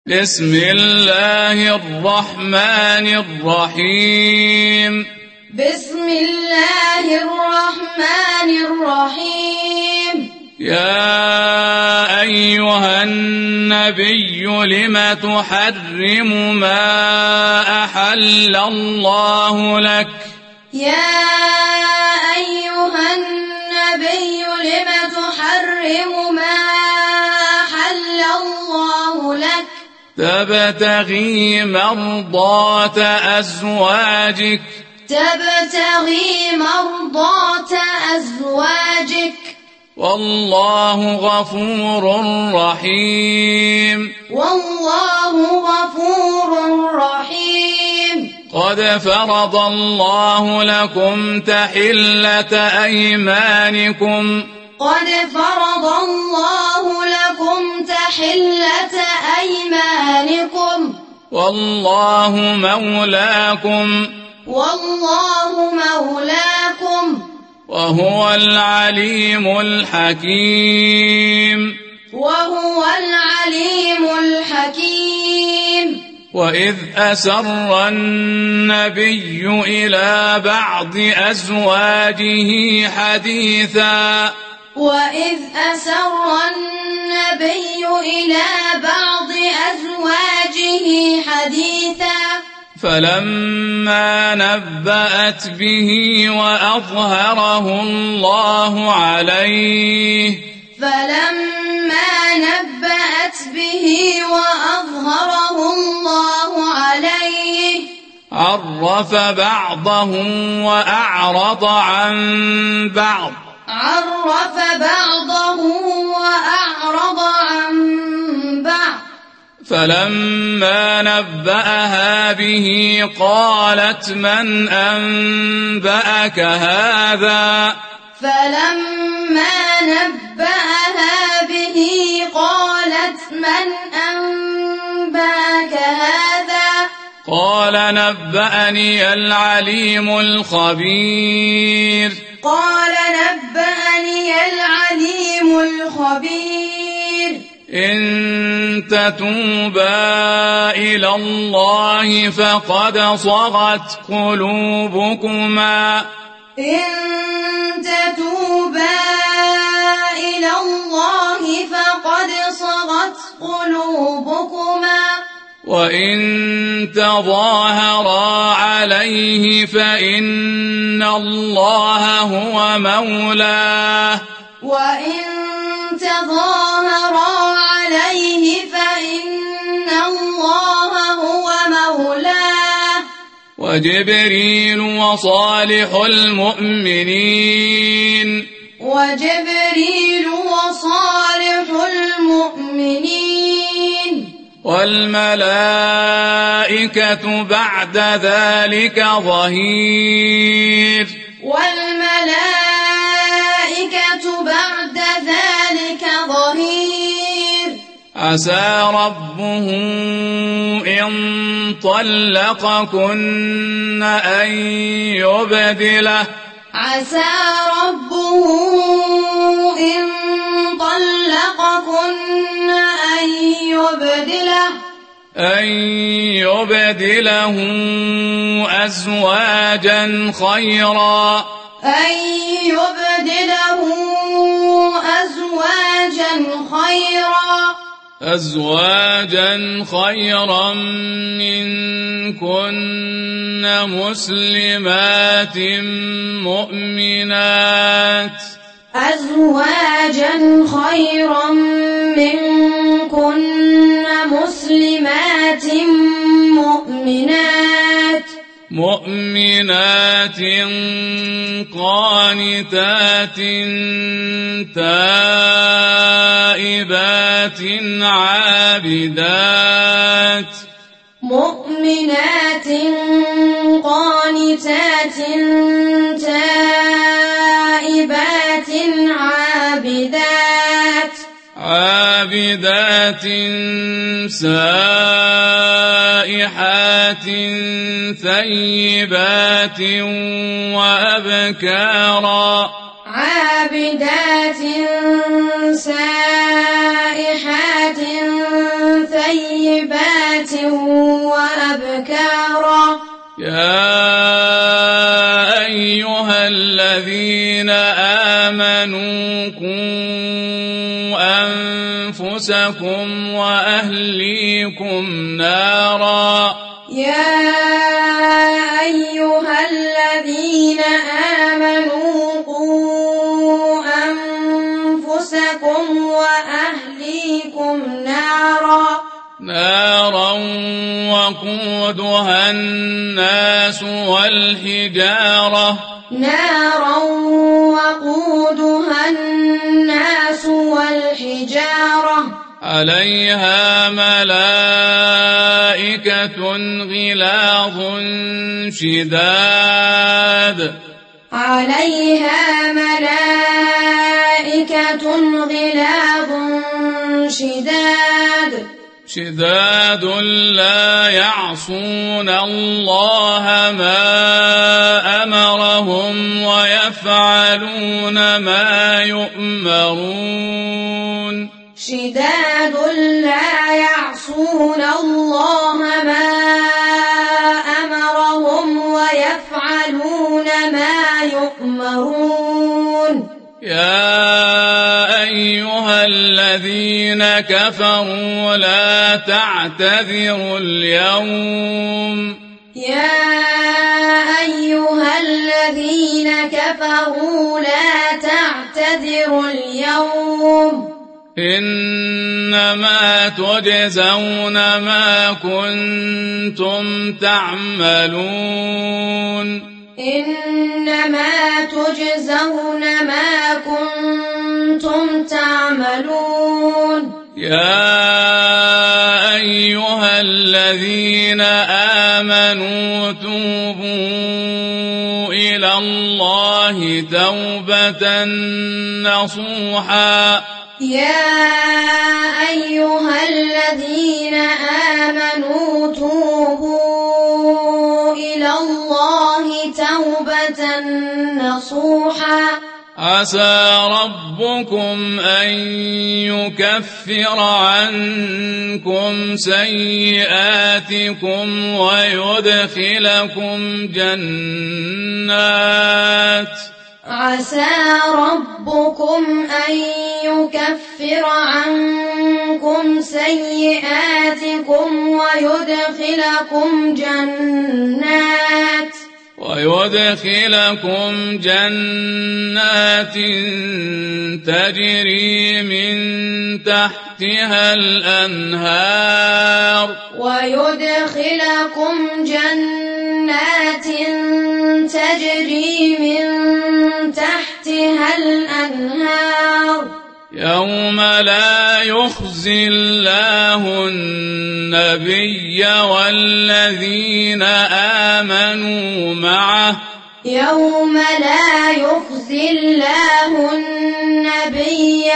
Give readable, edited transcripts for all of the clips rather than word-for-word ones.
بسم الله الرحمن الرحيم. بسم الله الرحمن الرحيم. يا أيها النبي لم تحرم ما أحل الله لك؟ يا أيها النبي لم تحرم ما أحل الله لك؟ تبتغي مرضات أزواجك. تبتغي مرضات أزواجك. والله غفور رحيم. والله غفور رحيم. قد فرض الله لكم تحلة أيمانكم. قد فرض الله لكم تحلة أيمانكم. والله مولاكم. والله مولاكم. وهو العليم الحكيم. وهو العليم الحكيم. وإذ أسر النبي إلى بعض أزواجه حديثا. وإذ أسر النبي إلى بعض أزواجه حديثا. فلما نبأت به وأظهره الله عليه. فلما نبأت به وأظهره الله عليه. عرف بعضه وأعرض عن بعض. عرف بعضه وأعرض عن بعض. فلما نبأها به قالت من أنبأك هذا؟ فلما نبأها به قالت من أنبأك هذا؟ قال نبأني العليم الخبير. قال نبأني العليم الخبير. إن تتوبا إلى الله فقد صغت قلوبكما. إن تتوبا إلى الله فقد صغت قلوبكما. وإن تظاهرا عليه فإن الله هو مولاه. وإن تظاهرا عليه فإن الله هو مولاه. وجبريل وصالح المؤمنين. وجبريل وصالح المؤمنين. والملائكة بعد ذلك ظهير. والملائكة بعد ذلك ظهير. عسى ربه إن طلقكن أن يبدله. عسى ربه إن طلقكن أن يبدله أزواجا خيرا. أن يبدله أزواجا خيرا منكن مسلمات مؤمنات. أزواجا خيرا منكن مسلمات مؤمنات قانتات تائبات عابدات. مؤمنات قانتات تائبات عابدات سائحات ثيبات وأبكارا. عابدات سائحات ثيبات طيبات وأبكارا يا أيها الذين آمنوا قوا أنفسكم وأهليكم نارا يا أيها الذين آمنوا قوا أنفسكم وأهليكم نارا وقودها الناس والحجارة عليها ملائكة غلاظ شداد لا يعصون الله ما أمرهم ويفعلون ما يؤمرون شداد لا يعصون الله ما أمرهم ويفعلون ما يؤمرون يا أيها الذين كفروا لا تعتذروا اليوم يا أيها الذين كفروا لا تعتذروا اليوم إنما تجزون ما كنتم تعملون إنما تجزون ما كنتم تعملون يا أيها الذين آمنوا توبوا إلى الله توبة نصوحا يا أيها الذين آمنوا توبوا إلى الله توبة نصوحا عسى ربكم أن يكفر عنكم سيئاتكم ويدخلكم جنات عسى ربكم أن يكفر عنكم سيئاتكم ويدخلكم جنات تجري من تحتها الأنهار يوم لا يخزي الله النبي والذين آمنوا معه يوم لا يخزي الله النبي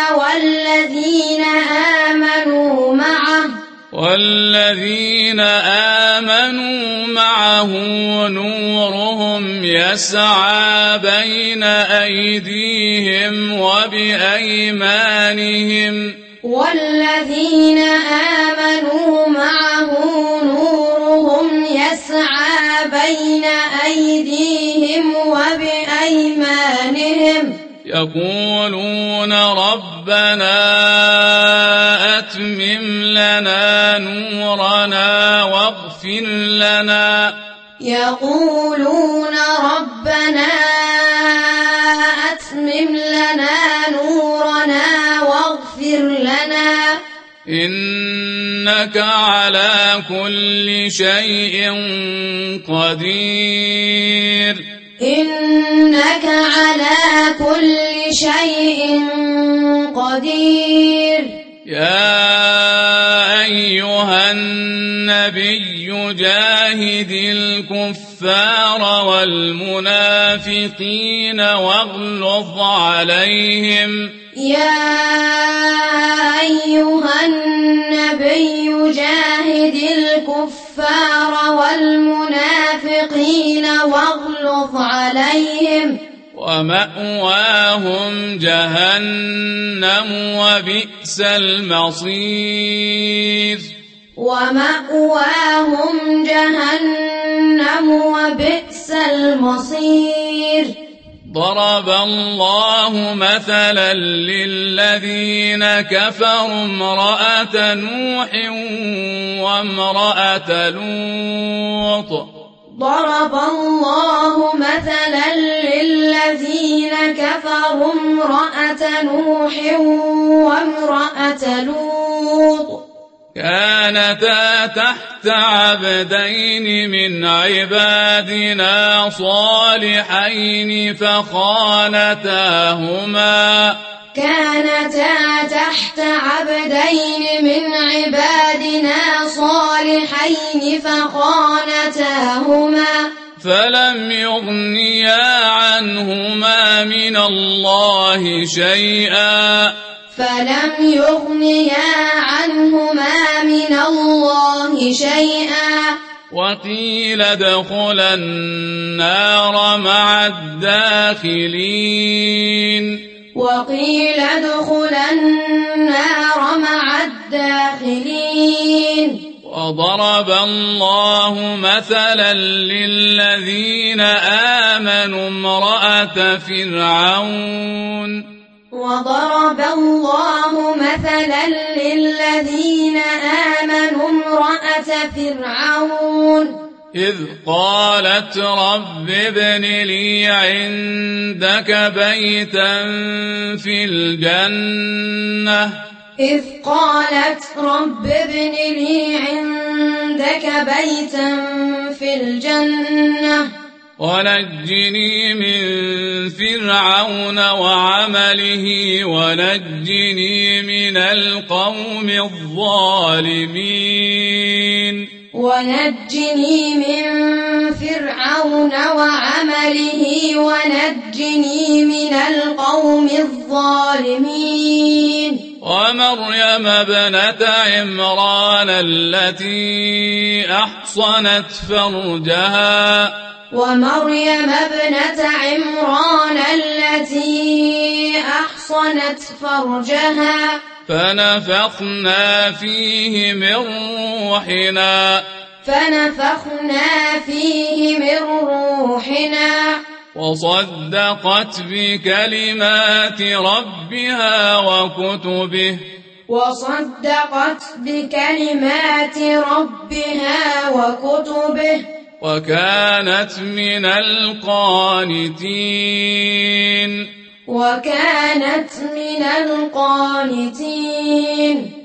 والذين آمنوا معه نورهم يسعى بين أيديهم وبأيمانهم والذين آمنوا معه نورهم يسعى بين أيديهم وبأيمانهم يقولون ربنا أتمم لنا نورنا واغفر لنا يقولون ربنا أتمم لنا نورنا واغفر لنا إنك على كل شيء قدير إنك على كل شيء قدير يا أيها النبي جاهد الكفار والمنافقين واغلظ عليهم يا أيها النبي جاهد الكفار والمنافقين واغلظ عليهم ومأواهم جهنم وبئس المصير ومأواهم جهنم وبئس المصير ضرب الله مثلا للذين كفروا امرأة نوح وامرأة لوط ضرب الله مثلا للذين كفروا امرأة نوح وامرأة لوط كانتا تحت عبدين من عبادنا صالحين فخانتاهما من عبادنا صالحين فخانتاهما فلم يغنيا عنهما من الله شيئا وقيل ادخلا النار مع الداخلين وضرب الله مثلا للذين آمنوا امرأة فرعون إذ قالت رب ابن لي عندك بيتا في الجنة ونجني من فرعون وعمله ونجني من القوم الظالمين ومريم ابنة عمران التي أحصنت فرجها فنفخنا فيه من روحنا وصدقت بكلمات ربها وكتبه وكانت من القانتين